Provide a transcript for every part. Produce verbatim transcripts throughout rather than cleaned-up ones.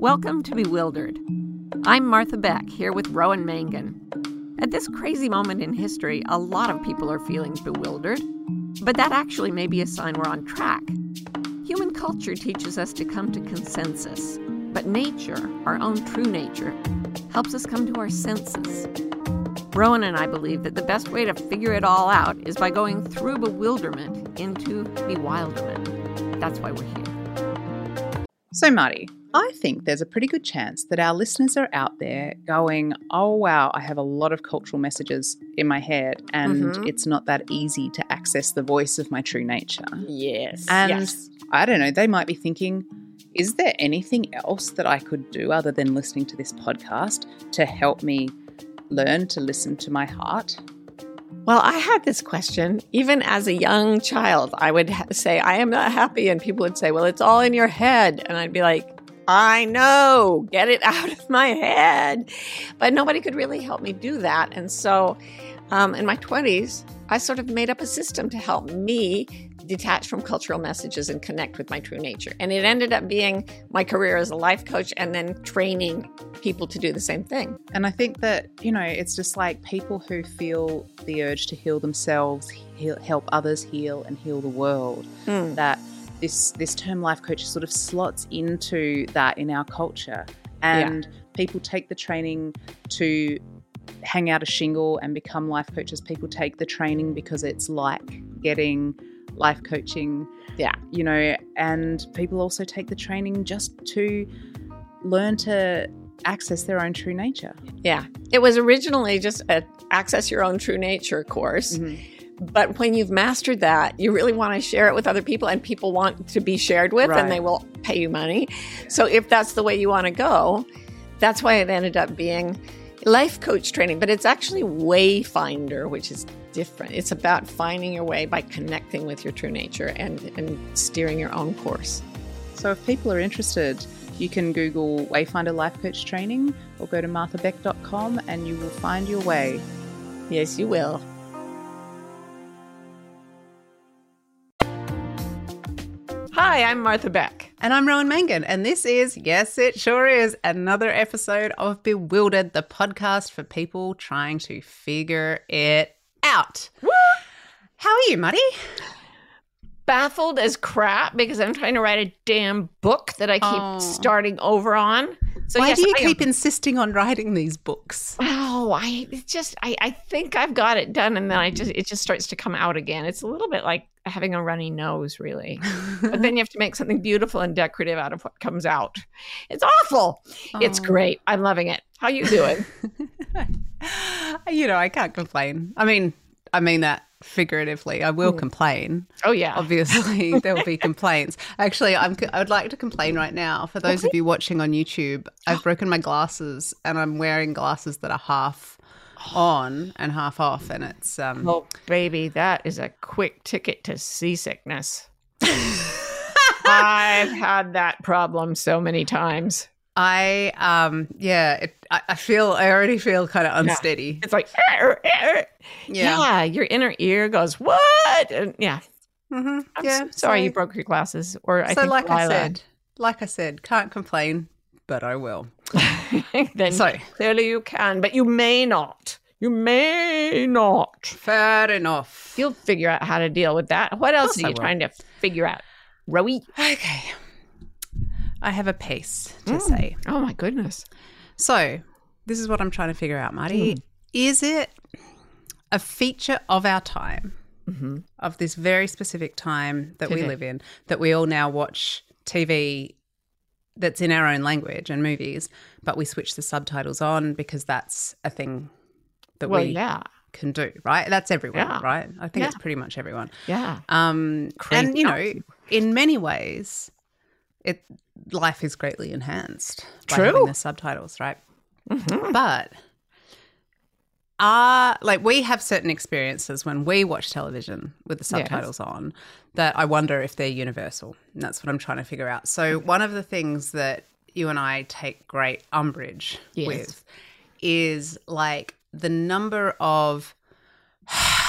Welcome to Bewildered. I'm Martha Beck, here with Rowan Mangan. At this crazy moment in history, a lot of people are feeling bewildered, but that actually may be a sign we're on track. Human culture teaches us to come to consensus, but nature, our own true nature, helps us come to our senses. Rowan and I believe that the best way to figure it all out is by going through bewilderment into bewilderment. That's why we're here. So, Marty, I think there's a pretty good chance that our listeners are out there going, oh, wow, I have a lot of cultural messages in my head and mm-hmm. it's not that easy to access the voice of my true nature. Yes. And yes. I don't know, they might be thinking, is there anything else that I could do other than listening to this podcast to help me learn to listen to my heart? Well, I had this question even as a young child. I would ha- say, I am not happy. And people would say, well, it's all in your head. And I'd be like, I know, get it out of my head. But nobody could really help me do that. And so um, in my twenties, I sort of made up a system to help me detach from cultural messages and connect with my true nature. And it ended up being my career as a life coach and then training people to do the same thing. And I think that, you know, it's just like people who feel the urge to heal themselves, heal, help others heal and heal the world, mm. that this this term life coach sort of slots into that in our culture. And yeah. people take the training to hang out a shingle and become life coaches. People take the training because it's like getting life coaching. Yeah. You know, and people also take the training just to learn to access their own true nature. Yeah. It was originally just a access your own true nature course. Mm-hmm. But when you've mastered that, you really want to share it with other people and people want to be shared with, right. and they will pay you money. So if that's the way you want to go, that's why it ended up being life coach training. But it's actually Wayfinder, which is different. It's about finding your way by connecting with your true nature and, and steering your own course. So if people are interested, you can Google Wayfinder Life Coach Training or go to martha beck dot com and you will find your way. Yes, you will. Hi, I'm Martha Beck. And I'm Rowan Mangan. And this is, yes, it sure is, another episode of Bewildered, the podcast for people trying to figure it out. Woo! How are you, Muddy? Baffled as crap because I'm trying to write a damn book that I keep oh. starting over on. So Why yes, do you I keep am... insisting on writing these books? Oh, I it's just I, I think I've got it done, and then I just it just starts to come out again. It's a little bit like having a runny nose, really. But then you have to make something beautiful and decorative out of what comes out. It's awful. Oh. It's great. I'm loving it. How you doing? You know, I can't complain. I mean, I mean that figuratively. I will mm. complain. Oh, yeah. Obviously, there will be complaints. Actually, I'm, I would like to complain right now. For those okay. of you watching on YouTube, I've broken my glasses and I'm wearing glasses that are half on and half off. And it's... Um, oh, baby, that is a quick ticket to seasickness. I've had that problem so many times. I, um, yeah, it, I, I feel, I already feel kind of unsteady. Yeah. It's like, er, er. Yeah. yeah, your inner ear goes, what? And yeah. Mm-hmm. I'm yeah. so sorry so, you broke your glasses. Or I so think like Lila. I said, like I said, can't complain, but I will. Then so, clearly you can, but you may not. You may not. Fair enough. You'll figure out how to deal with that. What else are you trying to figure out? Rowie? Okay. I have a piece to mm. say. Oh, my goodness. So this is what I'm trying to figure out, Marty. Mm. Is it a feature of our time, mm-hmm. of this very specific time that Today. we live in, that we all now watch T V that's in our own language and movies, but we switch the subtitles on because that's a thing that well, we yeah. can do, right? That's everyone, yeah. right? I think yeah. it's pretty much everyone. Yeah. Um, and, you know, in many ways, it life is greatly enhanced by True. having the subtitles, right? Mm-hmm. But are like we have certain experiences when we watch television with the subtitles yes. on that I wonder if they're universal. And that's what I'm trying to figure out. So one of the things that you and I take great umbrage yes. with is like the number of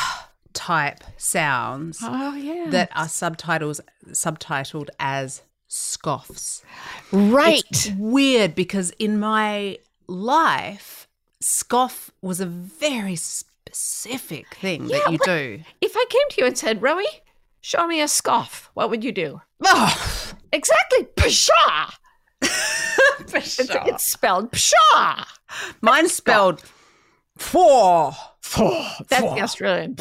type sounds oh, yes. that are subtitles subtitled as scoffs. Right. It's weird because in my life, scoff was a very specific thing Yeah, that you like- do. If I came to you and said, Rowie, show me a scoff, what would you do? Oh, Exactly. Pshaw. It's, it's spelled pshaw. mine's spelled four. That's the Australian.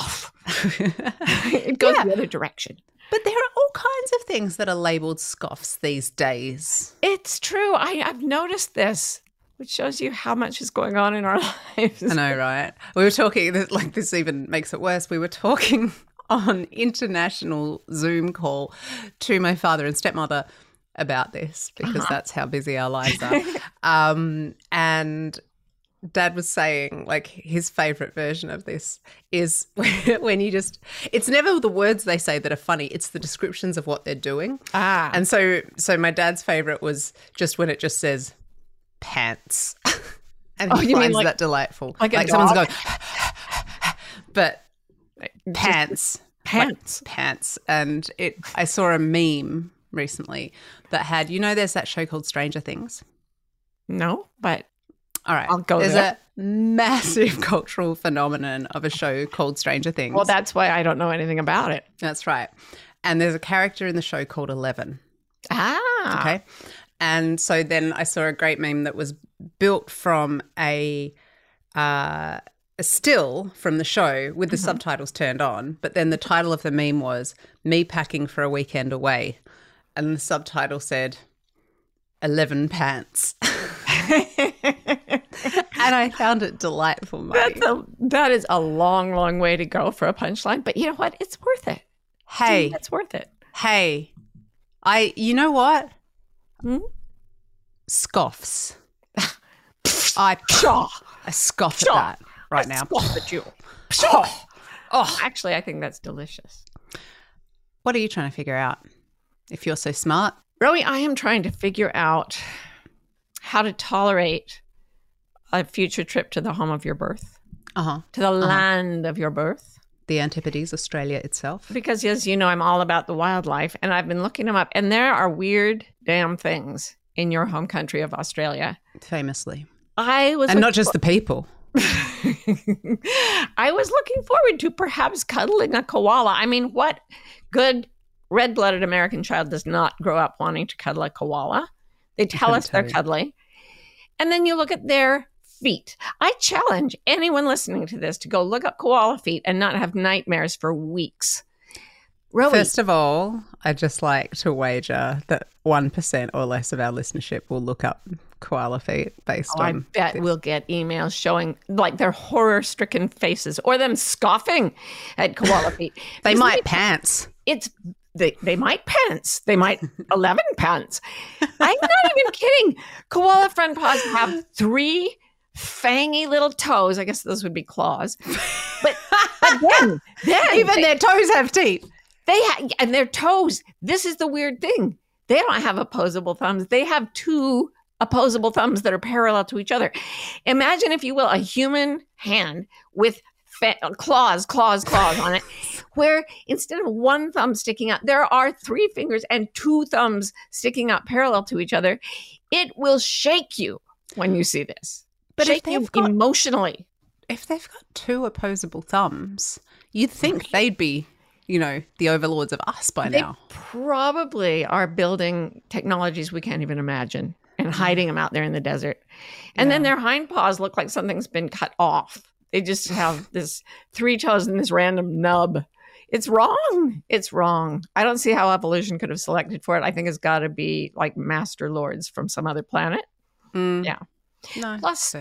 It goes Yeah. the other direction. But there are all kinds of things that are labelled scoffs these days. It's true. I, I've noticed this, which shows you how much is going on in our lives. I know, right? We were talking, like this even makes it worse. We were talking on international Zoom call to my father and stepmother about this because Uh-huh. that's how busy our lives are. um, and Dad was saying, like, his favourite version of this is when you just, it's never the words they say that are funny, it's the descriptions of what they're doing. Ah. And so, so my dad's favourite was just when it just says pants. And Oh, he you mean finds like- that delightful. like a someone's dog? going, but pants. Pants. Like pants. And it, I saw a meme recently that had, you know, there's that show called Stranger Things. No, but All right. I'll go There's there. a massive cultural phenomenon of a show called Stranger Things. well, that's why I don't know anything about it. That's right. And there's a character in the show called Eleven. Ah. Okay. And so then I saw a great meme that was built from a uh, a still from the show with the Mm-hmm. subtitles turned on. But then the title of the meme was "Me Packing for a Weekend Away," and the subtitle said eleven pants. And I found it delightful, Marty. That's a, that is a long, long way to go for a punchline. But you know what? It's worth it. Hey, It's worth it. hey, I. You know what? Hmm? Scoffs. I Pshaw. I scoff Pshaw. at that right now. Scoff at you. Oh, oh. Actually, I think that's delicious. What are you trying to figure out? If you're so smart, Rowie, I am trying to figure out how to tolerate a future trip to the home of your birth, uh huh, to the land of your birth. the Antipodes, Australia itself. Because, as you know, I'm all about the wildlife, and I've been looking them up, and there are weird damn things in your home country of Australia. Famously, I was and not just the people. I was looking forward to perhaps cuddling a koala. I mean, what good red-blooded American child does not grow up wanting to cuddle a koala? They tell couldn't us they're tell you. cuddly. And then you look at their feet. I challenge anyone listening to this to go look up koala feet and not have nightmares for weeks. Rowie, First of all, I'd just like to wager that one percent or less of our listenership will look up koala feet based oh, I on bet this. we'll get emails showing like their horror-stricken faces or them scoffing at koala feet. They Because might let me- pants. It's they they might pants. They might eleven pants. I'm not even kidding. Koala front paws have three fangy little toes. I guess those would be claws. But, but then, then Even they, their toes have teeth. they ha- and their toes. This is the weird thing. They don't have opposable thumbs. They have two opposable thumbs that are parallel to each other. Imagine, if you will, a human hand with fa- claws, claws, claws on it, where instead of one thumb sticking out, there are three fingers and two thumbs sticking out parallel to each other. It will shake you when you see this. But if shake you they've got- emotionally. If they've got two opposable thumbs, you'd think they'd be, you know, the overlords of us by They now. probably are building technologies we can't even imagine and hiding them out there in the desert. And then their hind paws look like something's been cut off. They just have this three toes and this random nub. It's wrong. It's wrong. I don't see how evolution could have selected for it. I think it's got to be like master lords from some other planet. Mm. Yeah. No. Plus,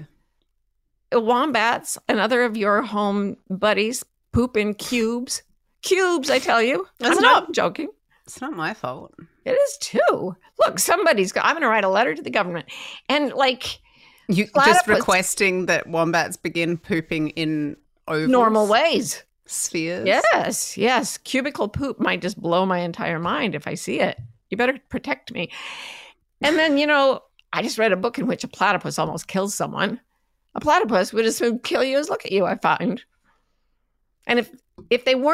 wombats and other of your home buddies poop in cubes. Cubes, I tell you. That's I'm not- not joking. It's not my fault. It is too. Look, somebody's got, I'm going to write a letter to the government. And like You just Platypus- requesting that wombats begin pooping in ovals, normal ways. spheres. Yes, yes. Cubicle poop might just blow my entire mind if I see it. You better protect me. And then, you know, I just read a book in which a platypus almost kills someone. A platypus would as soon kill you as look at you, I find. And if if they weren't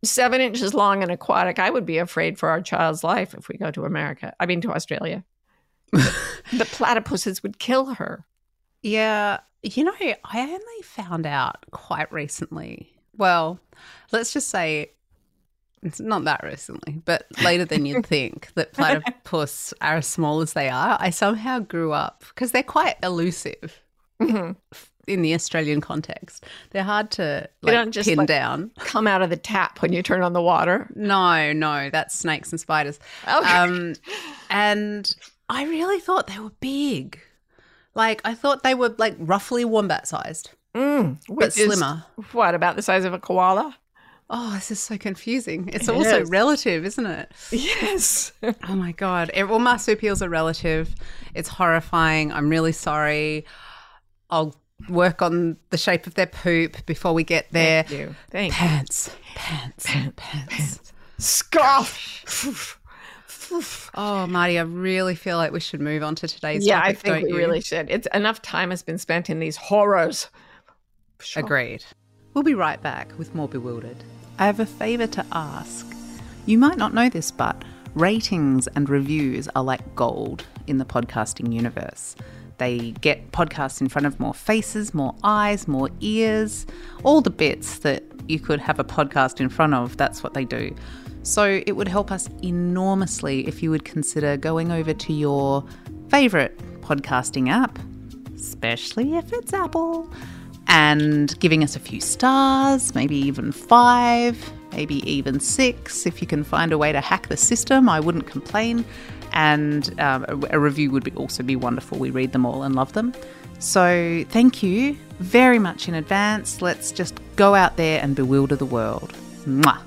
seven inches long and aquatic. I would be afraid for our child's life if we go to America. I mean, to Australia. The platypuses would kill her. Yeah. You know, I only found out quite recently. Well, let's just say it's not that recently, but later than you'd think, that platypus are as small as they are. I somehow grew up, because they're quite elusive mm-hmm. in the Australian context. They're hard to like, don't just, pin like, down. Come out of the tap when you turn on the water. No, no, that's snakes and spiders. Okay. Um, and I really thought they were big. Like, I thought they were, like, roughly wombat-sized, mm, but slimmer. Is, what, about the size of a koala? Oh, this is so confusing. It's it also is. relative, isn't it? Yes. Oh, my God. All marsupials are relative. It's horrifying. I'm really sorry. I'll work on the shape of their poop before we get there. Thank you. Thank pants, pants, pants, pants. Pants. Scarf. Oh, Marty, I really feel like we should move on to today's yeah, topic, I think don't we you? really should. It's enough time has been spent in these horrors. Sure. Agreed. We'll be right back with more Bewildered. I have a favour to ask. You might not know this, but ratings and reviews are like gold in the podcasting universe. They get podcasts in front of more faces, more eyes, more ears, all the bits that you could have a podcast in front of. That's what they do. So it would help us enormously if you would consider going over to your favourite podcasting app, especially if it's Apple, and giving us a few stars, maybe even five, maybe even six. If you can find a way to hack the system, I wouldn't complain. And um, a, a review would be also be wonderful. We read them all and love them. So thank you very much in advance. Let's just go out there and bewilder the world. Mwah.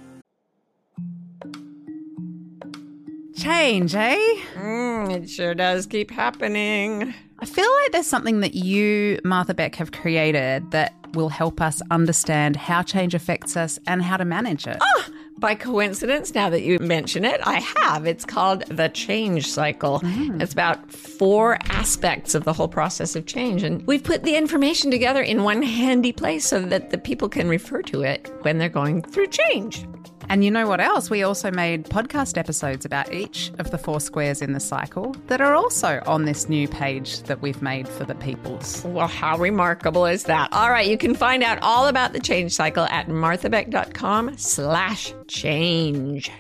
Change, eh? Mm, it sure does keep happening. I feel like there's something that you, Martha Beck, have created that will help us understand how change affects us and how to manage it. Oh, by coincidence, now that you mention it, I have. It's called The Change Cycle. Mm. It's about four aspects of the whole process of change. And we've put the information together in one handy place so that the people can refer to it when they're going through change. And you know what else? We also made podcast episodes about each of the four squares in the cycle that are also on this new page that we've made for the peoples. Well, how remarkable is that? All right, you can find out all about the change cycle at marthabeck.com slash change.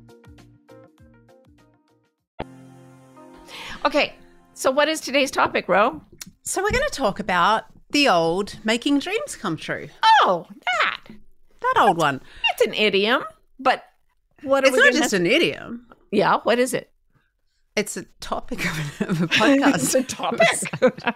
Okay, so what is today's topic, Ro? So we're going to talk about the old making dreams come true. Oh, that. That old one. It's an idiom. But what are it's we not gonna... just an idiom. Yeah, what is it? It's a topic of a, of a podcast. It's a topic. but,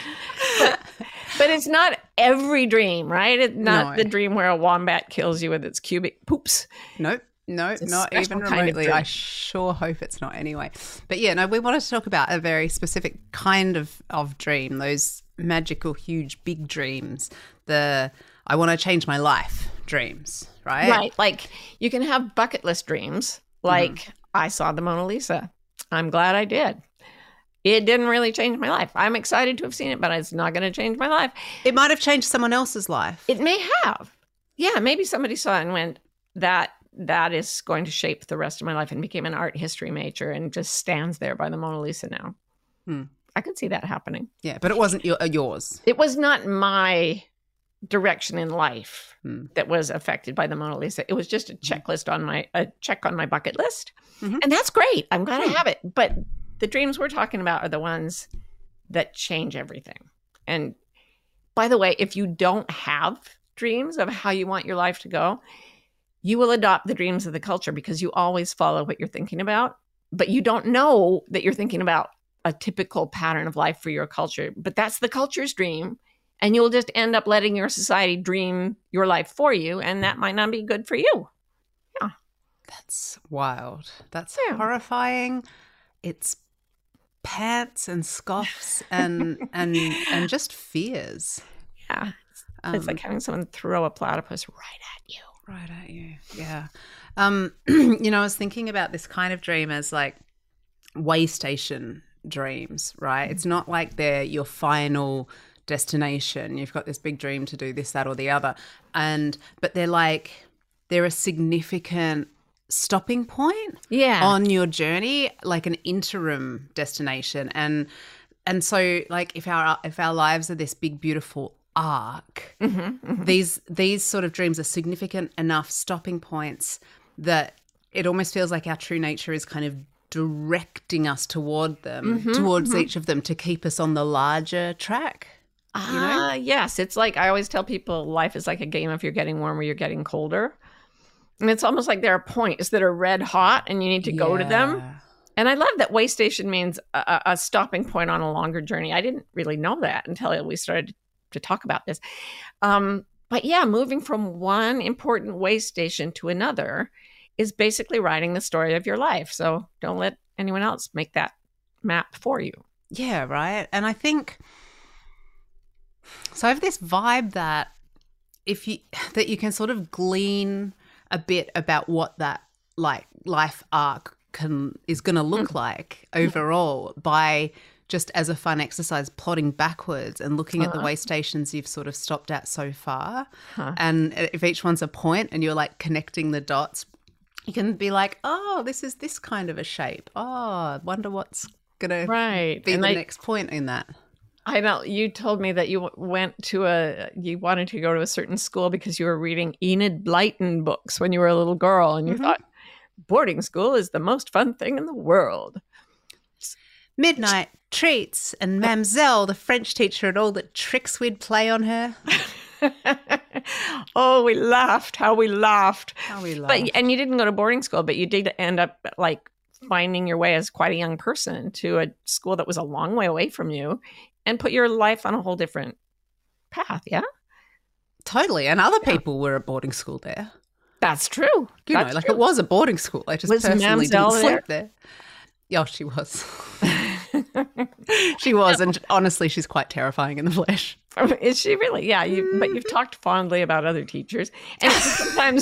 but it's not every dream, right? It's not no. the dream where a wombat kills you with its cubic poops. Nope. No, not even remotely. Kind of I sure hope it's not anyway. But yeah, no, we wanted to talk about a very specific kind of, of dream, those magical, huge, big dreams, the I want to change my life dreams, right? Right. Like you can have bucket list dreams, like mm-hmm. I saw the Mona Lisa. I'm glad I did. It didn't really change my life. I'm excited to have seen it, but it's not going to change my life. It might have changed someone else's life. It may have. Yeah, maybe somebody saw it and went, that that is going to shape the rest of my life, and became an art history major and just stands there by the Mona Lisa now. Hmm. I could see that happening. Yeah, but it wasn't your, uh, yours. It was not my direction in life hmm. that was affected by the Mona Lisa. It was just a checklist on my, a check on my bucket list. Mm-hmm. And that's great. I'm glad I have it. But the dreams we're talking about are the ones that change everything. And by the way, if you don't have dreams of how you want your life to go, you will adopt the dreams of the culture because you always follow what you're thinking about, but you don't know that you're thinking about a typical pattern of life for your culture. But that's the culture's dream. And you'll just end up letting your society dream your life for you. And that might not be good for you. Yeah. That's wild. That's yeah. horrifying. It's pants and scoffs and and and just fears. Yeah. It's, um, it's like having someone throw a platypus right at you. Right at you. Yeah. Um, you know, I was thinking about this kind of dream as like way station dreams, right? Mm-hmm. It's not like they're your final destination. You've got this big dream to do this, that, or the other. And but they're like they're a significant stopping point Yeah. on your journey, like an interim destination. And and so like if our if our lives are this big beautiful arc, Mm-hmm, mm-hmm. these these sort of dreams are significant enough stopping points that it almost feels like our true nature is kind of directing us toward them, Mm-hmm, towards mm-hmm. each of them to keep us on the larger track. Ah, you know? yes. It's like I always tell people life is like a game if you're getting warmer, you're getting colder. And it's almost like there are points that are red hot and you need to go to them. Yeah. And I love that way station means a, a stopping point on a longer journey. I didn't really know that until we started to talk about this. Um, but yeah, moving from one important way station to another is basically writing the story of your life. So don't let anyone else make that map for you. Yeah, right. And I think so I have this vibe that if you that you can sort of glean a bit about what that like life arc can is going to look like overall by just as a fun exercise plotting backwards and looking at the way stations you've sort of stopped at so far. Huh. And if each one's a point and you're like connecting the dots, you can be like, oh, this is this kind of a shape. Oh, I wonder what's going to Right. be And the I- next point in that. I know you told me that you w- went to a, you wanted to go to a certain school because you were reading Enid Blyton books when you were a little girl and you Mhm. thought boarding school is the most fun thing in the world. Midnight treats and Mamselle, the French teacher, and all the tricks we'd play on her. Oh, we laughed. How we laughed. How we laughed. But, and you didn't go to boarding school, but you did end up like finding your way as quite a young person to a school that was a long way away from you and put your life on a whole different path. Yeah, Totally. And other people were at boarding school there. that's true. You That's know, like true. it was a boarding school. I just Was personally Mamselle didn't sleep there. Yeah, she was. She was. And honestly, she's quite terrifying in the flesh. Is she really? Yeah, you, but you've talked fondly about other teachers. And sometimes,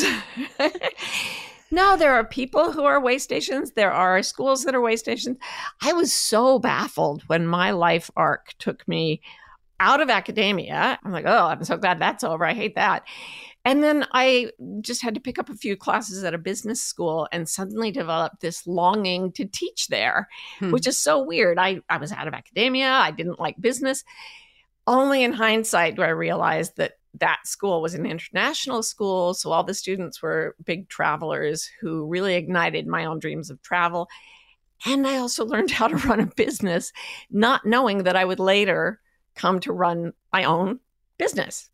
no, there are people who are way stations. There are schools that are way stations. I was so baffled when my life arc took me out of academia. I'm like, oh, I'm so glad that's over. I hate that. And then I just had to pick up a few classes at a business school and suddenly developed this longing to teach there, Hmm. which is so weird. I, I was out of academia. I didn't like business. Only in hindsight do I realize that that school was an international school. So all the students were big travelers who really ignited my own dreams of travel. And I also learned how to run a business, not knowing that I would later come to run my own business.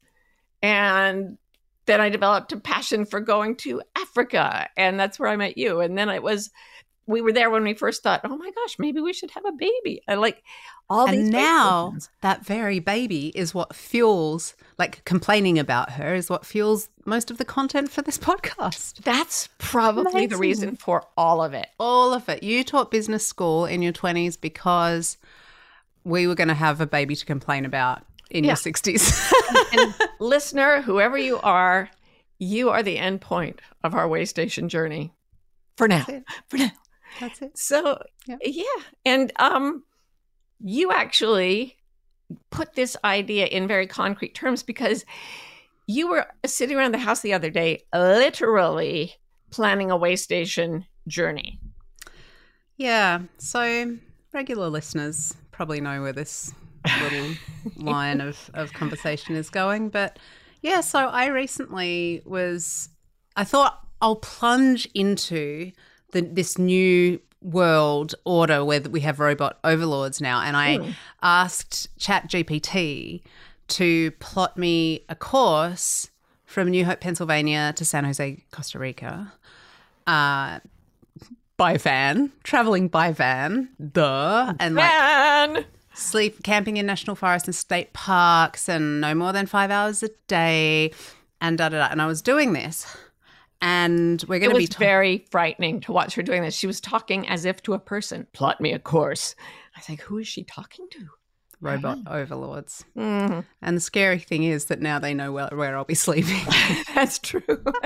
And then I developed a passion for going to Africa. And that's where I met you. And then it was, we were there when we first thought, oh my gosh, maybe we should have a baby. And like all these. And now vacations. that very baby is what fuels, like complaining about her is what fuels most of the content for this podcast. That's probably the Amazing. reason for all of it. All of it. You taught business school in your twenties because we were going to have a baby to complain about in Yeah. your sixties. And listener, whoever you are, you are the end point of our way station journey. For now. That's it. For now. That's it. So Yeah. yeah. And um you actually put this idea in very concrete terms because you were sitting around the house the other day, literally planning a way station journey. Yeah. So regular listeners probably know where this little line of, of conversation is going. But yeah, so I recently was, I thought I'll plunge into the, this new world order where we have robot overlords now. And I Mm. asked ChatGPT to plot me a course from New Hope, Pennsylvania to San Jose, Costa Rica. Uh, by van, traveling by van, duh. And like Man, sleep, camping in national forests and state parks and no more than five hours a day and da da da. And I was doing this and we're it going to was be talking. very frightening to watch her doing this. She was talking as if to a person. Plot me a course. I was like, who is she talking to? Robot overlords. Mhm. And the scary thing is that now they know where, where I'll be sleeping. That's true.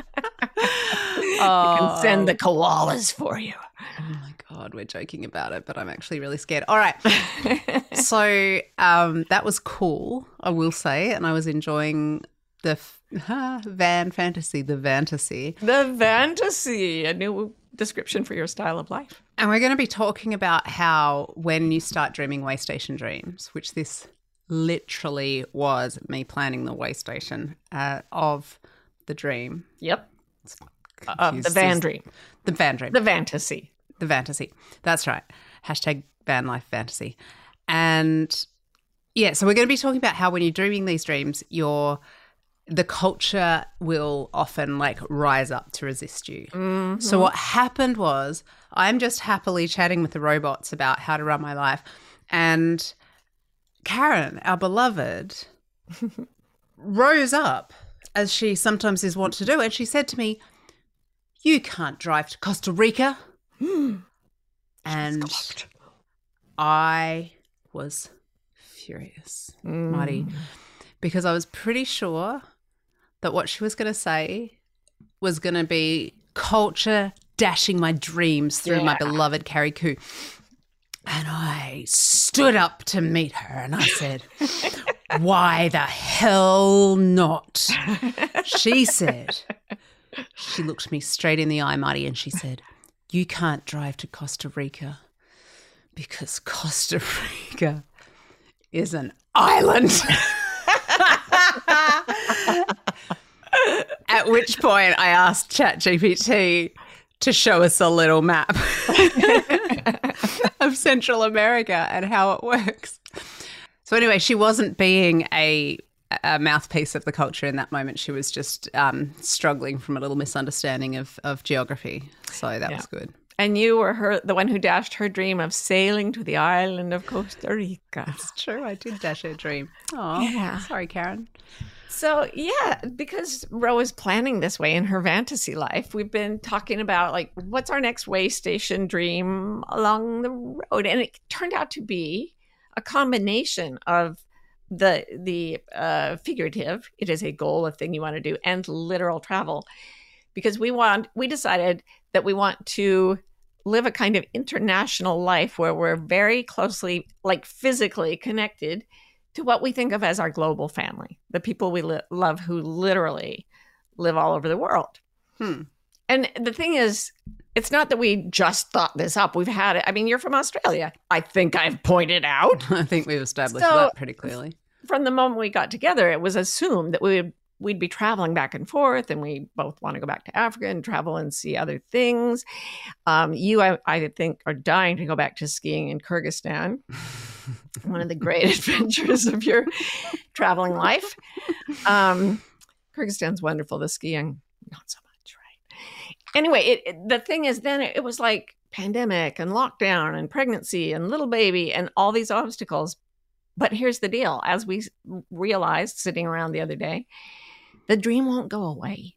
Oh. I can send the koalas for you. Oh my God, we're joking about it, but I'm actually really scared. All right. So um, that was cool, I will say. And I was enjoying The f- van fantasy, the fantasy. The fantasy, a new description for your style of life. And we're going to be talking about how when you start dreaming way station dreams, which this literally was me planning the way station uh, of the dream. Yep. Uh, the van dream. The van dream. The fantasy. The fantasy. That's right. Hashtag van life fantasy. And yeah, so we're going to be talking about how when you're dreaming these dreams, you're the culture will often like rise up to resist you. Mm-hmm. So what happened was I'm just happily chatting with the robots about how to run my life. And Karen, our beloved, rose up as she sometimes is wont to do. And she said to me, "You can't drive to Costa Rica." And I was furious, mm. Marty, because I was pretty sure that what she was going to say was going to be culture dashing my dreams through yeah. my beloved Carrie Coo. And I stood up to meet her and I said, "Why the hell not?" She said, she looked me straight in the eye, Marty, and she said, "You can't drive to Costa Rica because Costa Rica is an island." At which point I asked ChatGPT to show us a little map of Central America and how it works. So anyway, she wasn't being a, a mouthpiece of the culture in that moment. She was just um, struggling from a little misunderstanding of, of geography. So that yeah. was good. And you were her, the one who dashed her dream of sailing to the island of Costa Rica. That's true. I did dash her dream. Oh, yeah. Sorry, Karen. So, yeah, because Ro is planning this way in her fantasy life, we've been talking about, like, what's our next way station dream along the road? And it turned out to be a combination of the the uh, figurative, it is a goal, a thing you want to do, and literal travel. Because we want, we decided that we want to live a kind of international life where we're very closely, like physically connected to what we think of as our global family, the people we li- love who literally live all over the world. Hmm. And the thing is, it's not that we just thought this up. We've had it. I mean, you're from Australia. I think I've pointed out. I think we've established so, that pretty clearly. From the moment we got together, it was assumed that we would we'd be traveling back and forth, and we both want to go back to Africa and travel and see other things. Um, you, I, I think, are dying to go back to skiing in Kyrgyzstan. One of the great adventures of your traveling life. Um, Kyrgyzstan's wonderful. The skiing, not so much, right? Anyway, it, it, the thing is, then it, it was like pandemic and lockdown and pregnancy and little baby and all these obstacles. But here's the deal. As we realized sitting around the other day, the dream won't go away.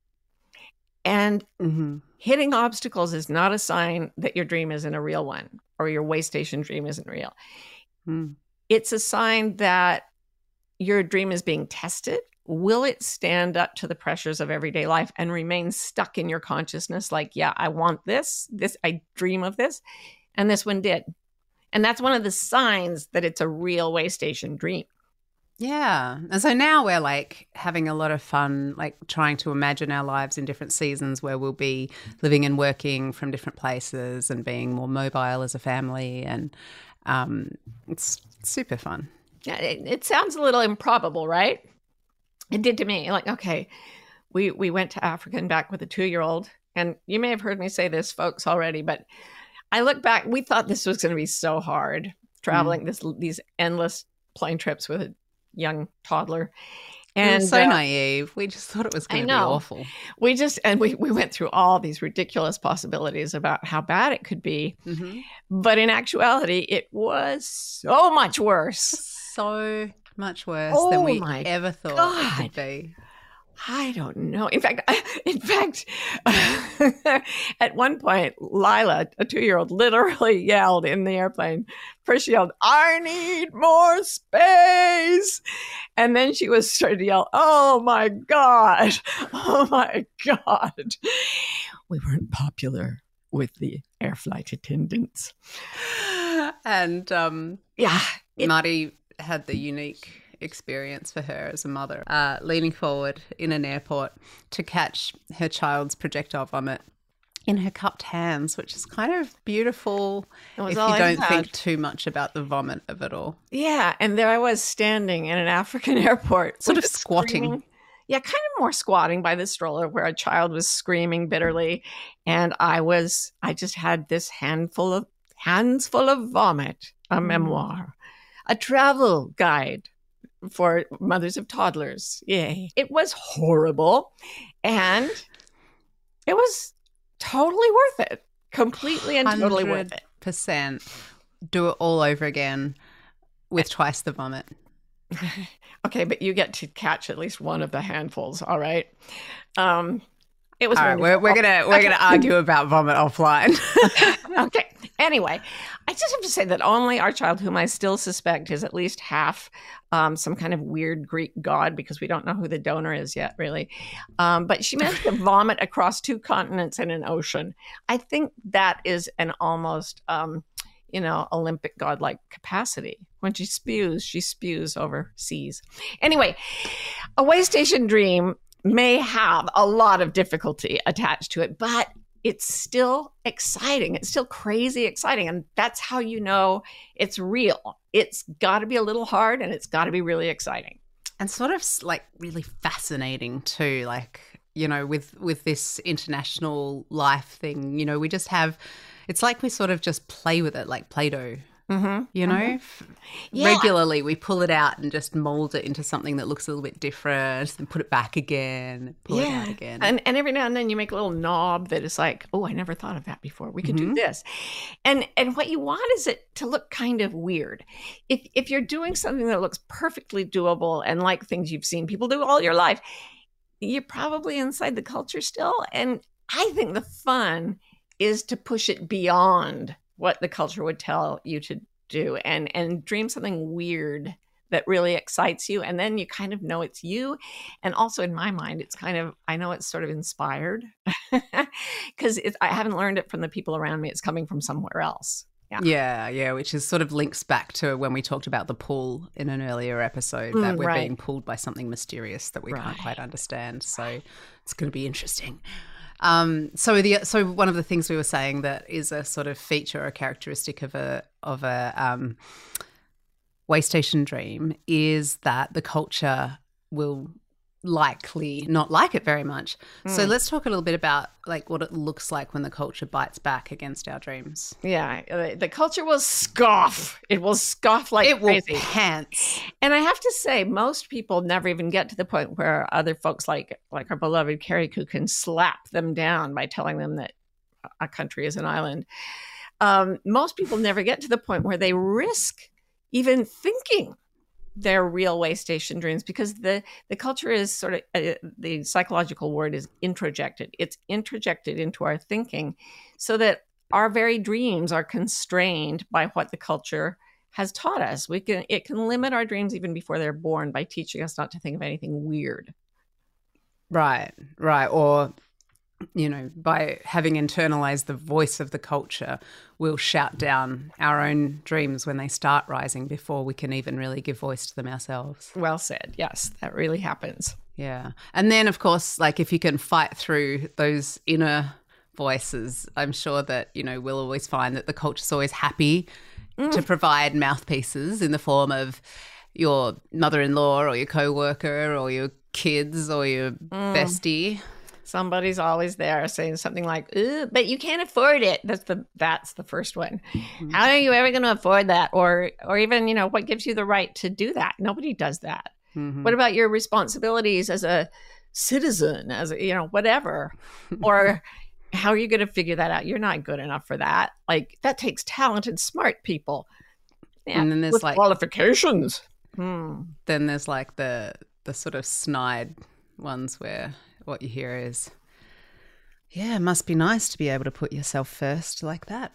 And mm-hmm. hitting obstacles is not a sign that your dream isn't a real one or your way station dream isn't real. Mm. It's a sign that your dream is being tested. Will it stand up to the pressures of everyday life and remain stuck in your consciousness? Like, yeah, I want this, this, I dream of this. And this one did. And that's one of the signs that it's a real way station dream. Yeah. And so now we're like having a lot of fun, like trying to imagine our lives in different seasons where we'll be living and working from different places and being more mobile as a family. And um, it's super fun. Yeah, it, it sounds a little improbable, right? It did to me. Like, okay, we, we went to Africa and back with a two-year-old. And you may have heard me say this, folks, already, but I look back, we thought this was going to be so hard, traveling mm. this these endless plane trips with a young toddler. And so uh, naive. We just thought it was going to be awful. We just, and we, we went through all these ridiculous possibilities about how bad it could be. Mm-hmm. But in actuality, it was so much worse. So much worse oh than we my ever thought God. it could be. I don't know. In fact, I, in fact, at one point, Lila, a two-year-old, literally yelled in the airplane. First she yelled, "I need more space." And then she was started to yell, "Oh my God, oh my God." We weren't popular with the air flight attendants. And um, yeah, it, Marty had the unique experience for her as a mother, uh, leaning forward in an airport to catch her child's projectile vomit in her cupped hands, which is kind of beautiful if you don't think too much about the vomit of it all. Yeah, and there I was standing in an African airport. Sort of squatting. Screaming. Yeah, kind of more squatting by the stroller where a child was screaming bitterly. And I was, I just had this handful of, hands full of vomit, a mm. memoir, a travel guide for mothers of toddlers. Yay. It was horrible. And it was totally worth it. Completely and totally worth it. one hundred percent do it all over again with twice the vomit. Okay, but you get to catch at least one of the handfuls, all right? Um, it was all right, we're, we're gonna we're gonna argue about vomit offline. Okay. Anyway, I just have to say that only our child, whom I still suspect is at least half um, some kind of weird Greek god, because we don't know who the donor is yet, really. Um, but she managed to vomit across two continents and an ocean. I think that is an almost, um, you know, Olympic godlike capacity. When she spews, she spews over seas. Anyway, a way station dream may have a lot of difficulty attached to it, but it's still exciting. It's still crazy exciting. And that's how you know it's real. It's got to be a little hard and it's got to be really exciting. And sort of like really fascinating too. Like, you know, with, with this international life thing, you know, we just have, it's like we sort of just play with it like Play-Doh. Mm-hmm. You know, mm-hmm. yeah. Regularly we pull it out and just mold it into something that looks a little bit different, and put it back again, pull yeah. it out again. And and every now and then you make a little knob that is like, oh, I never thought of that before. We could mm-hmm. do this. And and what you want is it to look kind of weird. If if you're doing something that looks perfectly doable and like things you've seen people do all your life, you're probably inside the culture still. And I think the fun is to push it beyond what the culture would tell you to do, and and dream something weird that really excites you, and then you kind of know it's you. And also in my mind, it's kind of, I know it's sort of inspired because I haven't learned it from the people around me. It's coming from somewhere else. Yeah. yeah, yeah, which is sort of links back to when we talked about the pull in an earlier episode, mm, that we're right. being pulled by something mysterious that we right. can't quite understand. So it's going to be interesting. Um, so the so one of the things we were saying that is a sort of feature or characteristic of a of a um, way station dream is that the culture will likely not like it very much. Mm. So let's talk a little bit about like what it looks like when the culture bites back against our dreams. Yeah, the culture will scoff. It will scoff like it crazy. Will pants. And I have to say, most people never even get to the point where other folks like like our beloved Carrie Coo can slap them down by telling them that a country is an island. Um, most people never get to the point where they risk even thinking their real way station dreams, because the, the culture is sort of, uh, the psychological word is introjected. It's introjected into our thinking so that our very dreams are constrained by what the culture has taught us. We can, it can limit our dreams even before they're born by teaching us not to think of anything weird. Right, right. Or, you know, by having internalized the voice of the culture, we'll shout down our own dreams when they start rising before we can even really give voice to them ourselves. Well said. Yes, that really happens. Yeah. And then, of course, like if you can fight through those inner voices, I'm sure that, you know, we'll always find that the culture's always happy mm. to provide mouthpieces in the form of your mother-in-law or your co-worker or your kids or your mm. bestie. Somebody's always there saying something like, but you can't afford it. That's the that's the first one. Mm-hmm. How are you ever going to afford that? Or or even, you know, what gives you the right to do that? Nobody does that. Mm-hmm. What about your responsibilities as a citizen, as a, you know, whatever? Or how are you going to figure that out? You're not good enough for that. Like, that takes talented, smart people. Yeah, and then there's with like qualifications. Hmm. Then there's like the the sort of snide ones where what you hear is, yeah, it must be nice to be able to put yourself first like that.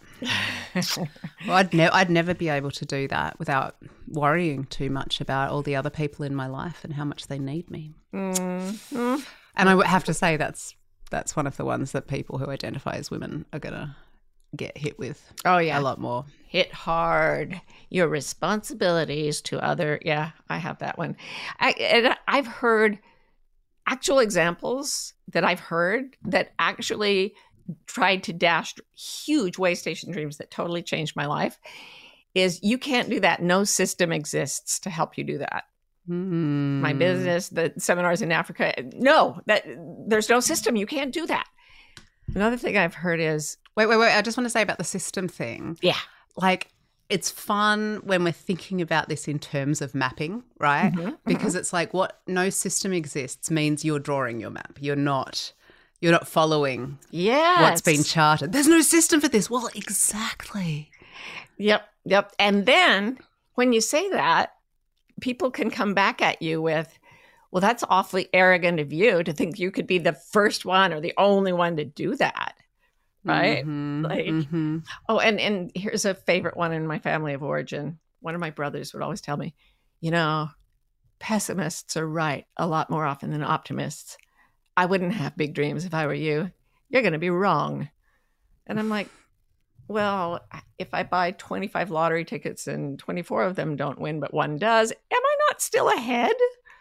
Well, I'd, ne- I'd never be able to do that without worrying too much about all the other people in my life and how much they need me. Mm-hmm. And I have to say that's that's one of the ones that people who identify as women are going to get hit with. Oh, yeah. A lot more. Hit hard. Your responsibilities to other. Yeah, I have that one. I, and I've heard actual examples that I've heard that actually tried to dash huge way station dreams that totally changed my life. Is you can't do that. No system exists to help you do that. Mm. My business, the seminars in Africa. No, that there's no system. You can't do that. Another thing I've heard is wait, wait, wait. I just want to say about the system thing. Yeah, like it's fun when we're thinking about this in terms of mapping, right? Mm-hmm, because mm-hmm. it's like what no system exists means you're drawing your map. You're not. You're not following. Yes. What's been charted. There's no system for this. Well, exactly. Yep, yep. And then when you say that, people can come back at you with, well, that's awfully arrogant of you to think you could be the first one or the only one to do that. Right? Mm-hmm, like, mm-hmm. Oh, and, and here's a favorite one in my family of origin. One of my brothers would always tell me, you know, pessimists are right a lot more often than optimists. I wouldn't have big dreams if I were you. You're going to be wrong. And I'm like, well, if I buy twenty-five lottery tickets and twenty-four of them don't win, but one does, am I not still ahead?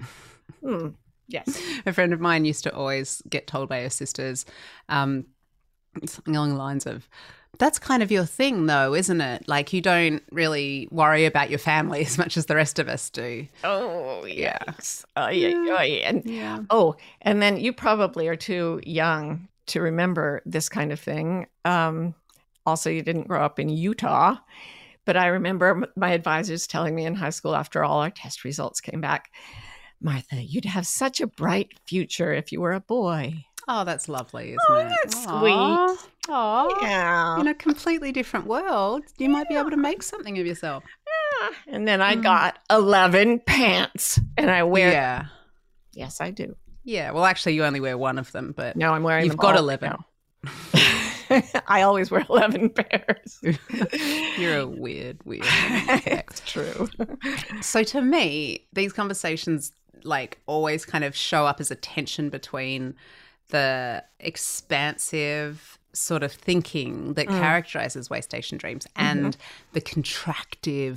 hmm. Yes. A friend of mine used to always get told by her sisters um, something along the lines of, that's kind of your thing though, isn't it? Like you don't really worry about your family as much as the rest of us do. Oh, yes. Oh, yeah. Oh, yeah. And, yeah. Oh, and then you probably are too young to remember this kind of thing. Um, also, you didn't grow up in Utah. But I remember my advisors telling me in high school after all our test results came back, Martha, you'd have such a bright future if you were a boy. Oh, that's lovely, isn't oh, it? That's Aww. sweet. Oh, yeah. In a completely different world, you might be able to make something of yourself. Yeah. And then I mm. got eleven pants, and I wear. Yeah. Yes, I do. Yeah. Well, actually, you only wear one of them, but no, I'm wearing. You've them got all eleven. Now. I always wear eleven pairs. You're a weird, weird. It's true. So to me, these conversations like always kind of show up as a tension between the expansive sort of thinking that mm. characterizes way station dreams and mm-hmm. the contractive,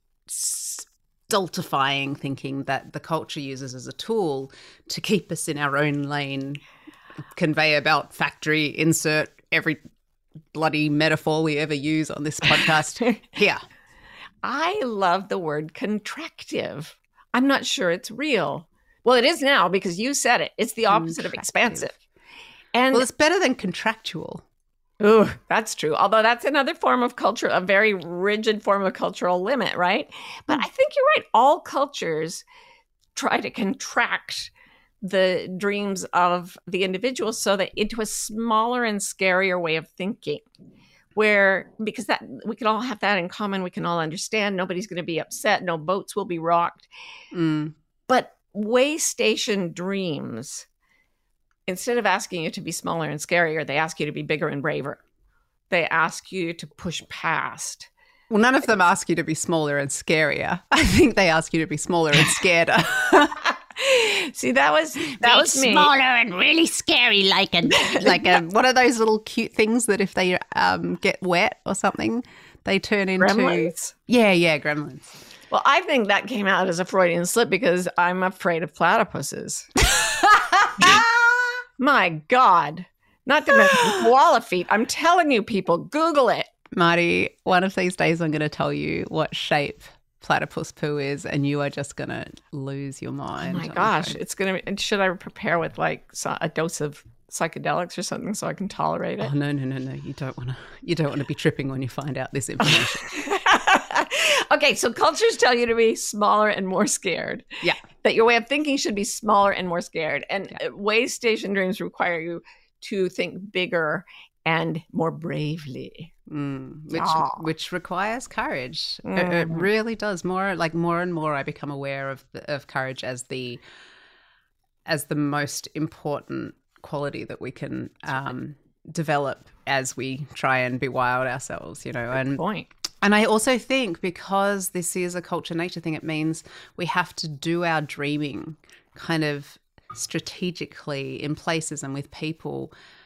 stultifying thinking that the culture uses as a tool to keep us in our own lane, conveyor belt, factory, insert every bloody metaphor we ever use on this podcast here. I love the word contractive. I'm not sure it's real. Well, it is now because you said it. It's the opposite of expansive. And well, it's better than contractual. Ooh, that's true. Although that's another form of culture, a very rigid form of cultural limit, right? But I think you're right. All cultures try to contract the dreams of the individual so that into a smaller and scarier way of thinking. Where, because that we can all have that in common, we can all understand, nobody's going to be upset, no boats will be rocked. Mm. But way station dreams, instead of asking you to be smaller and scarier, they ask you to be bigger and braver. They ask you to push past. Well, none of them ask you to be smaller and scarier. I think they ask you to be smaller and scareder. See, that was that Be was me. Smaller and really scary, like a like a what are those little cute things that if they um, get wet or something, they turn into gremlins? Yeah, yeah, gremlins. Well, I think that came out as a Freudian slip because I'm afraid of platypuses. My God. Not to mention koala feet. I'm telling you, people, Google it. Marty, one of these days I'm going to tell you what shape platypus poo is and you are just going to lose your mind. Oh, my gosh. It's going to – should I prepare with like a dose of psychedelics or something so I can tolerate it? Oh, no, no, no, no. You don't want to You don't want to be tripping when you find out this information. Okay, so cultures tell you to be smaller and more scared. Yeah. That your way of thinking should be smaller and more scared. And yeah. way station dreams require you to think bigger and more bravely. Mm, which oh. which requires courage. Mm-hmm. It, it really does. More like more and more I become aware of of courage as the as the most important quality that we can um, develop as we try and be wild ourselves, you know. Good and point. And I also think because this is a culture nature thing, it means we have to do our dreaming kind of strategically in places and with people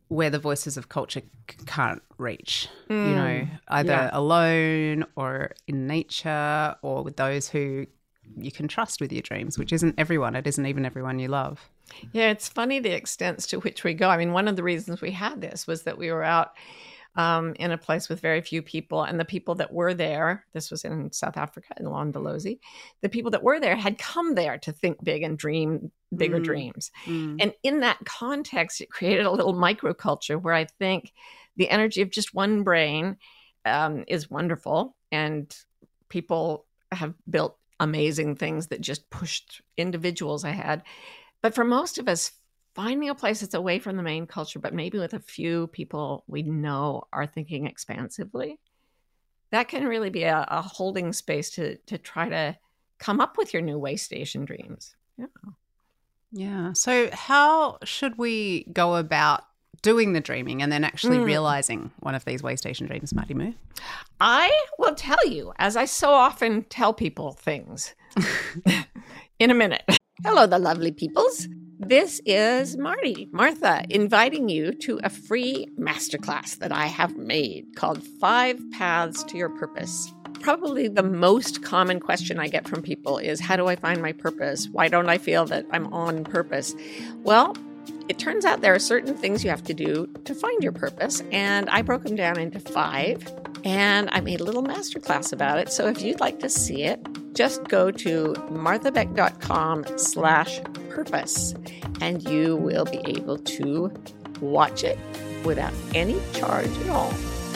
where the voices of culture c- can't reach, Mm, you know, either yeah. alone or in nature or with those who you can trust with your dreams, which isn't everyone. It isn't even everyone you love. Yeah, it's funny the extents to which we go. I mean, one of the reasons we had this was that we were out um, in a place with very few people, and the people that were there, this was in South Africa, in Londolozi, the people that were there had come there to think big and dream bigger Mm. dreams. Mm. And in that context, it created a little microculture where I think the energy of just one brain um, is wonderful, and people have built amazing things that just pushed individuals ahead. But for most of us, finding a place that's away from the main culture, but maybe with a few people we know are thinking expansively, that can really be a, a holding space to to try to come up with your new way station dreams. Yeah. Yeah. So how should we go about doing the dreaming and then actually Mm. realizing one of these way station dreams, Marty Moo? I will tell you, as I so often tell people things, in a minute. Hello, the lovely peoples. This is Marty, Martha, inviting you to a free masterclass that I have made called Five Paths to Your Purpose. Probably the most common question I get from people is, how do I find my purpose? Why don't I feel that I'm on purpose? Well, it turns out there are certain things you have to do to find your purpose, and I broke them down into five, and I made a little masterclass about it. So if you'd like to see it, just go to marthabeck.com slash purpose, and you will be able to watch it without any charge at all.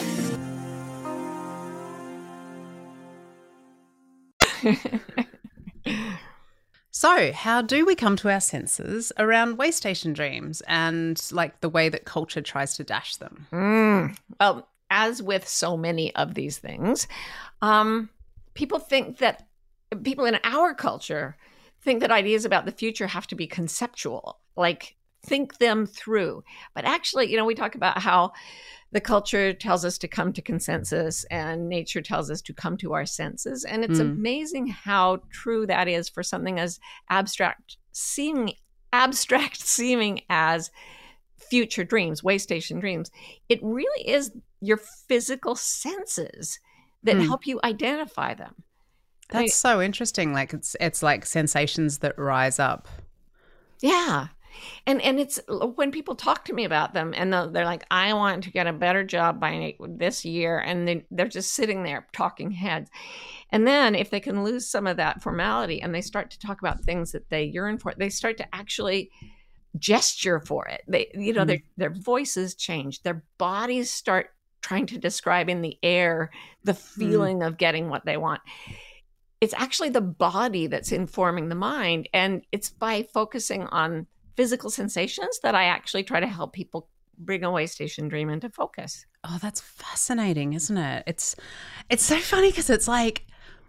So how do we come to our senses around way station dreams and like the way that culture tries to dash them? Mm. Well, as with so many of these things, um, people think that people in our culture think that ideas about the future have to be conceptual, like think them through. But actually, you know, we talk about how the culture tells us to come to consensus and nature tells us to come to our senses. And it's Mm. amazing how true that is for something as abstract seeming, abstract seeming as future dreams, way station dreams. It really is your physical senses that Mm. help you identify them. That's I mean, so interesting. Like it's it's like sensations that rise up. yeah. And and it's when people talk to me about them and they're they're like, I want to get a better job by this year. And they, they're just sitting there talking heads. And then if they can lose some of that formality and they start to talk about things that they yearn for, they start to actually gesture for it. They, you know, Mm. their their voices change. Their bodies start trying to describe in the air the feeling of getting what they want. It's actually the body that's informing the mind. And it's by focusing on physical sensations that I actually try to help people bring a way station dream into focus. Oh, that's fascinating, isn't it? It's it's so funny because it's like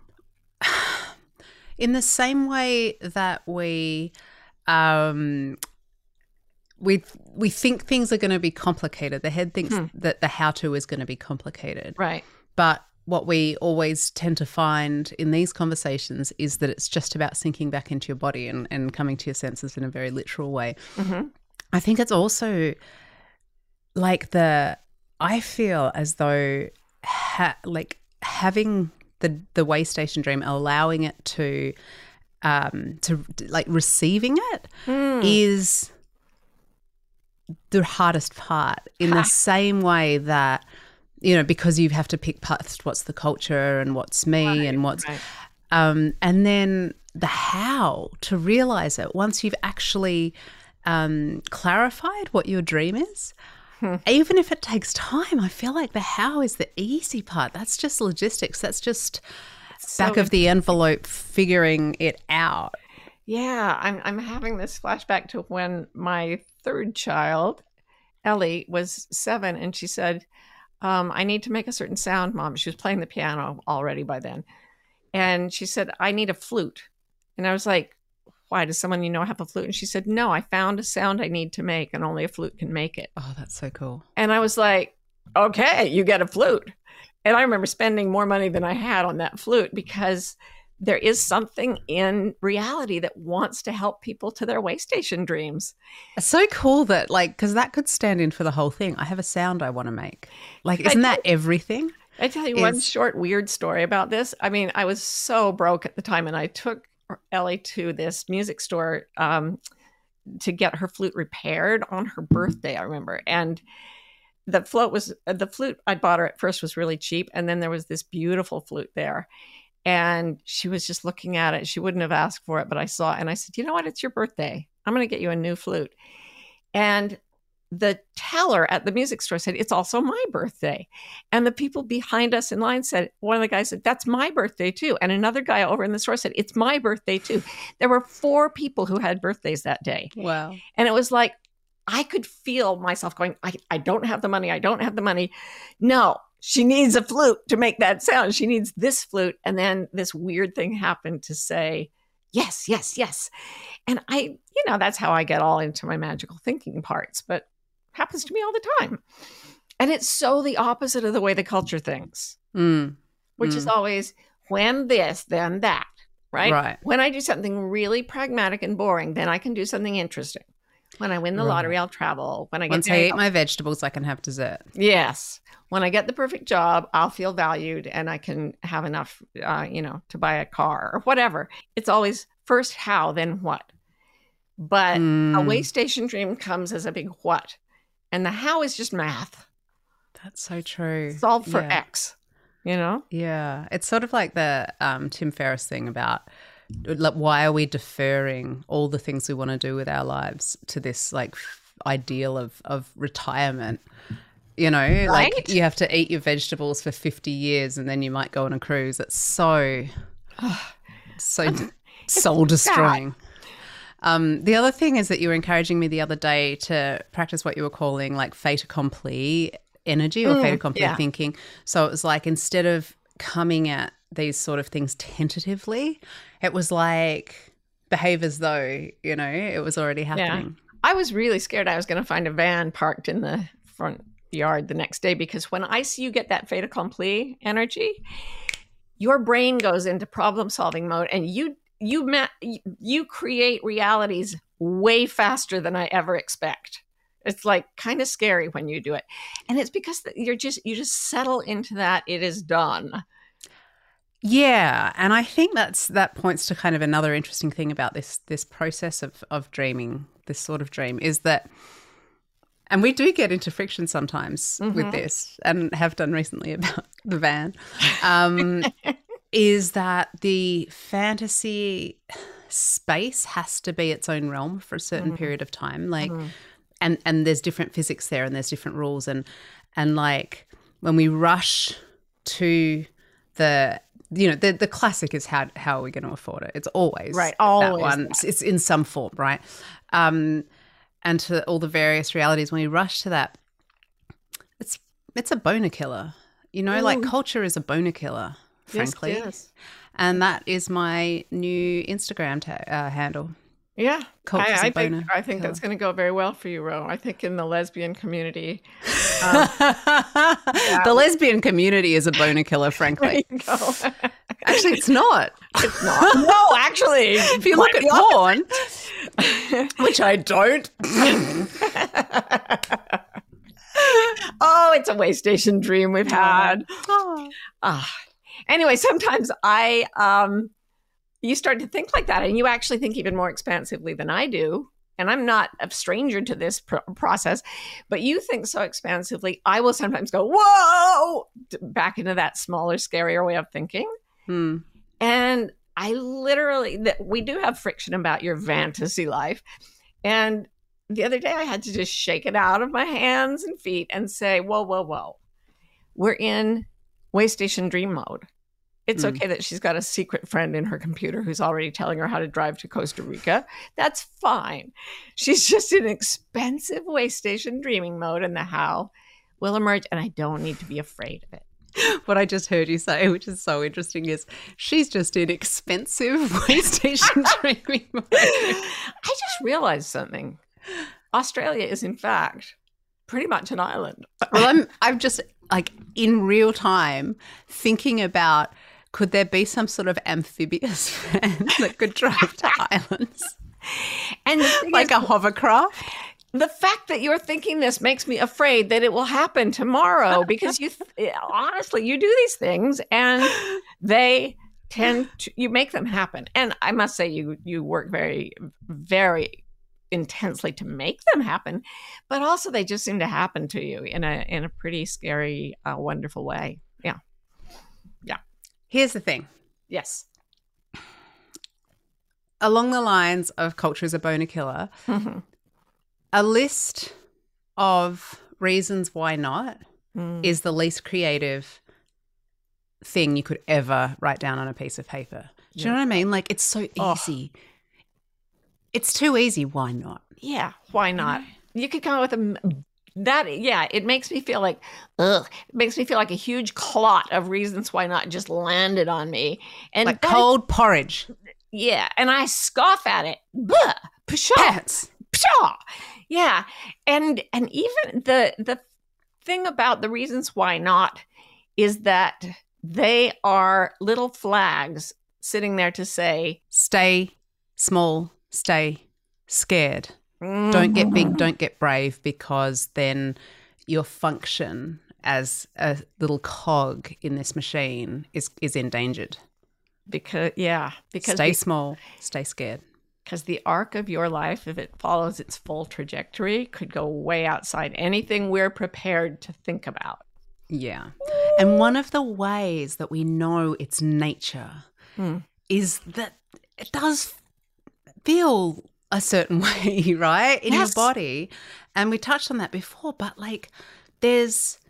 in the same way that we um we we think things are going to be complicated. The head thinks Hmm. that the how-to is going to be complicated. Right. But what we always tend to find in these conversations is that it's just about sinking back into your body and, and coming to your senses in a very literal way. Mm-hmm. I think it's also like the, I feel as though ha, like having the, the way station dream, allowing it to, um, to like receiving it Mm. is the hardest part in the same way that, you know, because you have to pick past what's the culture and what's me Right, and what's, right. um, and then the how to realize it once you've actually um, clarified what your dream is. Hmm. Even if it takes time, I feel like the how is the easy part. That's just logistics. That's just So back of the envelope figuring it out. Yeah, I'm I'm having this flashback to when my third child, Ellie, was seven, and she said, um, I need to make a certain sound, Mom. She was playing the piano already by then. And she said, I need a flute. And I was like, why? Does someone you know have a flute? And she said, no, I found a sound I need to make, and only a flute can make it. Oh, that's so cool. And I was like, okay, you get a flute. And I remember spending more money than I had on that flute because there is something in reality that wants to help people to their way station dreams. It's so cool that, like, because that could stand in for the whole thing. I have a sound I want to make. Like, isn't that everything? I tell you is... one short weird story about this. I mean, I was so broke at the time, and I took Ellie to this music store um, to get her flute repaired on her birthday, I remember. And the flute was the flute I bought her at first was really cheap, and then there was this beautiful flute there. And she was just looking at it. She wouldn't have asked for it, but I saw it. And I said, you know what? It's your birthday. I'm going to get you a new flute. And the teller at the music store said, it's also my birthday. And the people behind us in line said, one of the guys said, that's my birthday too. And another guy over in the store said, it's my birthday too. There were four people who had birthdays that day. Wow. And it was like, I could feel myself going, I, I don't have the money. I don't have the money. No. She needs a flute to make that sound. She needs this flute. And then this weird thing happened to say, yes, yes, yes. And I, you know, that's how I get all into my magical thinking parts, but happens to me all the time. And it's so the opposite of the way the culture thinks, mm. which mm. is always when this, then that, right? Right. When I do something really pragmatic and boring, then I can do something interesting. When I win the lottery, I'll travel. When I get Once I eat my vegetables, I can have dessert. Yes. When I get the perfect job, I'll feel valued and I can have enough, uh, you know, to buy a car or whatever. It's always first how, then what. But mm. a way station dream comes as a big what. And the how is just math. That's so true. Solve for yeah. X, you know? Yeah. It's sort of like the um, Tim Ferriss thing about why are we deferring all the things we want to do with our lives to this like ideal of, of retirement, you know, right? Like you have to eat your vegetables for fifty years and then you might go on a cruise. It's so, so soul destroying. Um, the other thing is that you were encouraging me the other day to practice what you were calling like fait accompli energy or mm, fait accompli yeah. thinking. So it was like instead of coming at these sort of things tentatively, it was like behave as though, you know, it was already happening. Yeah. I was really scared I was going to find a van parked in the front yard the next day, because when I see you get that fait accompli energy, your brain goes into problem solving mode and you you ma- you create realities way faster than I ever expect. It's like kind of scary when you do it. And it's because you're just you just settle into that it is done. Yeah, and I think that's that points to kind of another interesting thing about this this process of of dreaming, this sort of dream, is that, and we do get into friction sometimes mm-hmm. with this, and have done recently about the van, um, is that the fantasy space has to be its own realm for a certain mm-hmm. period of time, like, mm-hmm. and and there's different physics there, and there's different rules, and and like when we rush to the You know, the the classic is how how are we going to afford it? It's always right, always that one. That. It's in some form, right? Um, and to all the various realities, when we rush to that, it's it's a boner killer. You know, Ooh. Like culture is a boner killer, frankly. Yes, yes. And that is my new Instagram ta- uh, handle. Yeah, Culture's I, I a boner think I think killer. that's going to go very well for you, Ro. I think in the lesbian community. Um, yeah. The lesbian community is a boner killer, frankly. There you go. Actually, it's not. It's not. No, actually. If you look at porn, which I don't. Oh, it's a way station dream we've had. Oh. Ah. Anyway, sometimes I, um, you start to think like that, and you actually think even more expansively than I do. And I'm not a stranger to this pr- process, but you think so expansively, I will sometimes go, whoa, back into that smaller, scarier way of thinking. Hmm. And I literally, that we do have friction about your fantasy life. And the other day I had to just shake it out of my hands and feet and say, whoa, whoa, whoa. We're in way station dream mode. It's okay that she's got a secret friend in her computer who's already telling her how to drive to Costa Rica. That's fine. She's just in expensive way station dreaming mode, and the how will emerge, and I don't need to be afraid of it. What I just heard you say, which is so interesting, is she's just in expensive way station dreaming mode. I just realized something. Australia is, in fact, pretty much an island. Well, I'm I'm just like in real time thinking about Could there be some sort of amphibious van that could drive to islands? And the thing like is, a hovercraft? The fact that you're thinking this makes me afraid that it will happen tomorrow because you th- honestly, you do these things and they tend to, you make them happen. And I must say you you work very, very intensely to make them happen, but also they just seem to happen to you in a in a pretty scary, uh, wonderful way. Yeah. Yeah. Here's the thing. Yes. Along the lines of culture is a boner killer, Mm-hmm. a list of reasons why not Mm. is the least creative thing you could ever write down on a piece of paper. Do you know what I mean? Like, it's so easy. Oh. It's too easy. Why not? Yeah, why not? You could come up with a that. Yeah, it makes me feel like ugh. It makes me feel like a huge clot of reasons why not just landed on me, and like cold porridge. Yeah, and I scoff at it. Blah, pshaw, Pants. pshaw. Yeah, and and even the the thing about the reasons why not is that they are little flags sitting there to say, stay small, stay scared. Mm-hmm. Don't get big, don't get brave, because then your function as a little cog in this machine is is endangered. Because, yeah. because Stay the, small, stay scared. Because the arc of your life, if it follows its full trajectory, could go way outside anything we're prepared to think about. Yeah. And one of the ways that we know it's nature mm. is that it does feel a certain way, right, in yes. your body. And we touched on that before, but like there's,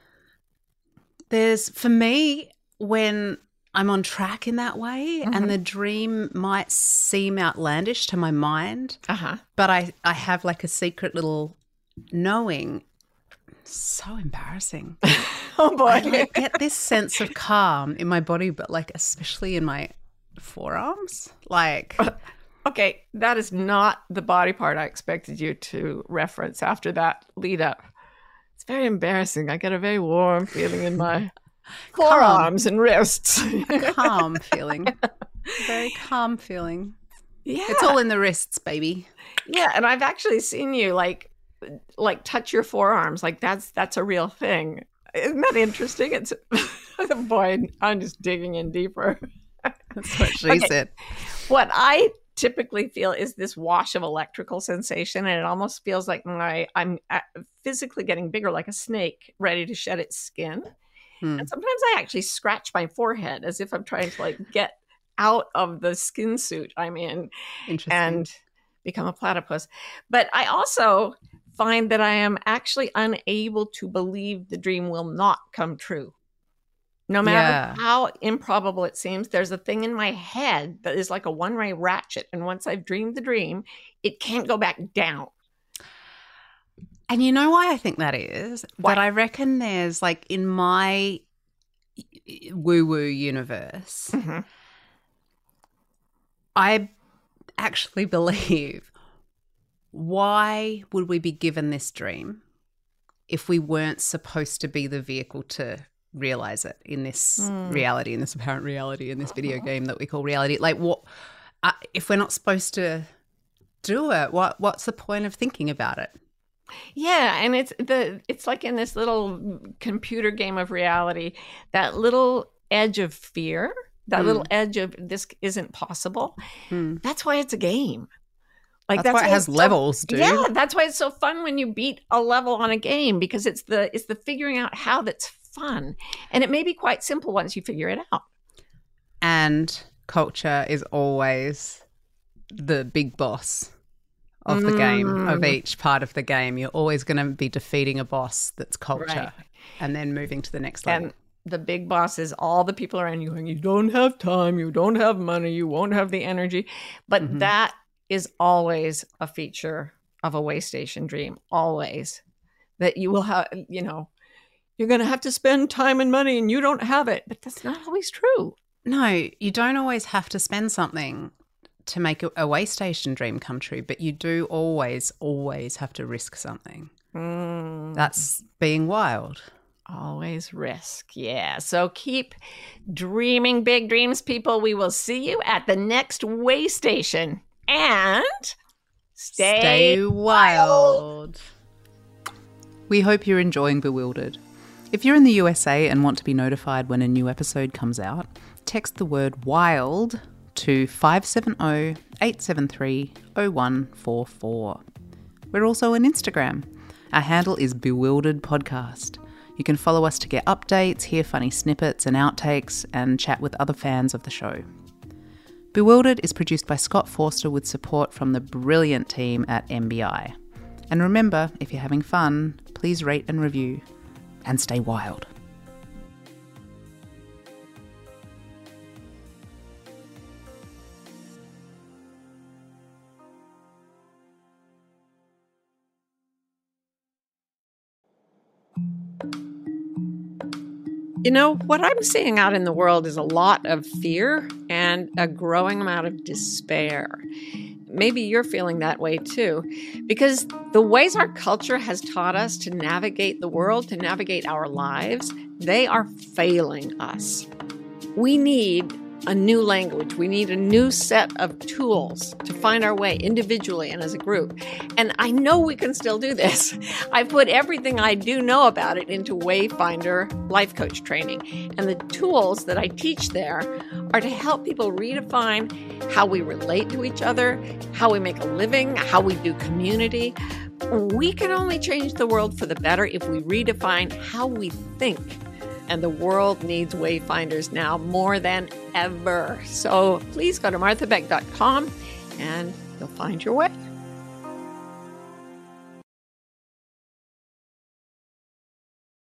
there's for me, when I'm on track in that way, mm-hmm. and the dream might seem outlandish to my mind, uh-huh. but I, I have like a secret little knowing. So embarrassing. Oh boy. I like, get this sense of calm in my body, but like especially in my forearms. Like, okay, that is not the body part I expected you to reference after that lead up. It's very embarrassing. I get a very warm feeling in my forearms and wrists. A calm feeling. A very calm feeling. Yeah. It's all in the wrists, baby. Yeah, and I've actually seen you like like touch your forearms. Like that's that's a real thing. Isn't that interesting? It's boy, I'm just digging in deeper. That's what she okay. said. What I typically feel is this wash of electrical sensation, and it almost feels like my I'm physically getting bigger, like a snake ready to shed its skin. Hmm. And sometimes I actually scratch my forehead as if I'm trying to like get out of the skin suit I'm in and become a platypus. But I also find that I am actually unable to believe the dream will not come true. No matter yeah. how improbable it seems, there's a thing in my head that is like a one-way ratchet. And once I've dreamed the dream, it can't go back down. And you know why I think that is? Why? That I reckon there's like in my woo-woo universe, mm-hmm. I actually believe, why would we be given this dream if we weren't supposed to be the vehicle to realize it in this mm. reality, in this apparent reality, in this video game that we call reality? Like, what uh, if we're not supposed to do it? What what's the point of thinking about it? Yeah, and it's the it's like in this little computer game of reality, that little edge of fear, that mm. little edge of this isn't possible. Mm. That's why it's a game. Like that's, that's why it has so, levels, dude. Yeah, that's why it's so fun when you beat a level on a game, because it's the it's the figuring out how that's fun. And it may be quite simple once you figure it out. And culture is always the big boss of the mm. game, of each part of the game. You're always going to be defeating a boss that's culture, right. and then moving to the next level. And the big boss is all the people around you going, you don't have time, you don't have money, you won't have the energy. But mm-hmm. that is always a feature of a Waystation dream, always. That you will have, you know, you're going to have to spend time and money and you don't have it. But that's not always true. No, you don't always have to spend something to make a, a Waystation dream come true, but you do always, always have to risk something. Mm. That's being wild. Always risk. Yeah. So keep dreaming big dreams, people. We will see you at the next way station. And stay, stay wild. We hope you're enjoying Bewildered. If you're in the U S A and want to be notified when a new episode comes out, text the word WILD to five seven zero, eight seven three, zero one four four. We're also on Instagram. Our handle is Bewildered Podcast. You can follow us to get updates, hear funny snippets and outtakes, and chat with other fans of the show. Bewildered is produced by Scott Forster with support from the brilliant team at M B I. And remember, if you're having fun, please rate and review. And stay wild. You know, what I'm seeing out in the world is a lot of fear and a growing amount of despair. Maybe you're feeling that way too, because the ways our culture has taught us to navigate the world, to navigate our lives, they are failing us. We need a new language. We need a new set of tools to find our way individually and as a group. And I know we can still do this. I've put everything I do know about it into Wayfinder Life Coach training. And the tools that I teach there are to help people redefine how we relate to each other, how we make a living, how we do community. We can only change the world for the better if we redefine how we think. And the world needs Wayfinders now more than ever. So please go to martha beck dot com and you'll find your way.